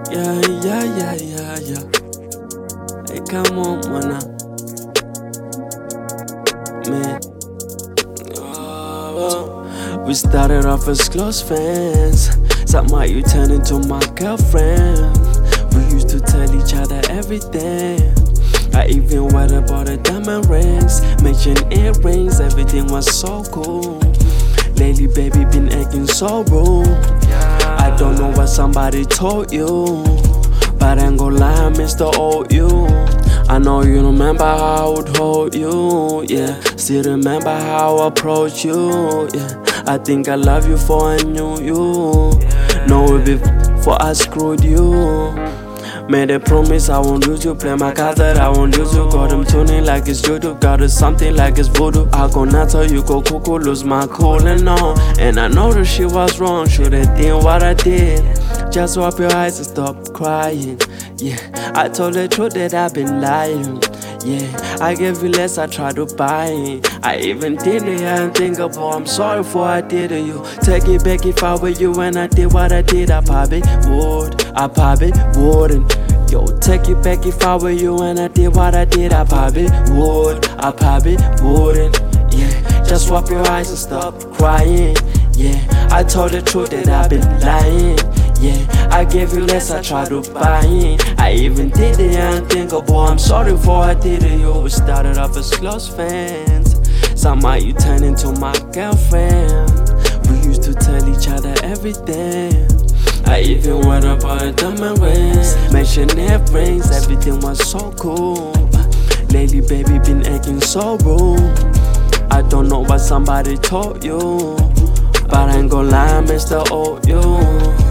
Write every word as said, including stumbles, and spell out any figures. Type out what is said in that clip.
Yeah, yeah, yeah, yeah, yeah. Hey, come on, mana. Man. Oh, we started off as close friends. Somehow you turned into my girlfriend. We used to tell each other everything. I even worried about the diamond rings, matching earrings, everything was so cool. Lately, baby, been acting so rude. I don't know what somebody told you, but I ain't gon' lie, I miss the old you. I know you remember how I would hold you, yeah. Still remember how I approached you, yeah. I think I love you for I knew you. Know it before I screwed you. Made a promise I won't lose you. Play my cards that I won't lose you. Got them tuning like it's judo. Got it something like it's voodoo. I go nuts or you go cuckoo. Lose my cool and all. And I know that she was wrong. Should've done what I did. Just wipe your eyes and stop crying. Yeah, I told the truth that I've been lying. Yeah, I gave you less, I tried to buy it. I even did it, I didn't think about I'm sorry for what I did to you. Take it back if I were you and I did what I did. I probably would, I probably wouldn't. Yo, take it back if I were you and I did what I did. I probably would, I probably wouldn't. Yeah, just wipe your eyes and stop crying. Yeah, I told the truth that I've been lying. Yeah, I gave you less, I tried to buy it. I even did it, I didn't think of boy, I'm sorry for what I did to you. We started off as close friends. Somehow you turned into my girlfriend. We used to tell each other everything. I even worried about the diamond rings, matching earrings, everything was so cool. Lately, baby, been acting so rude. I don't know what somebody told you, but I ain't gon' lie, I miss the old you.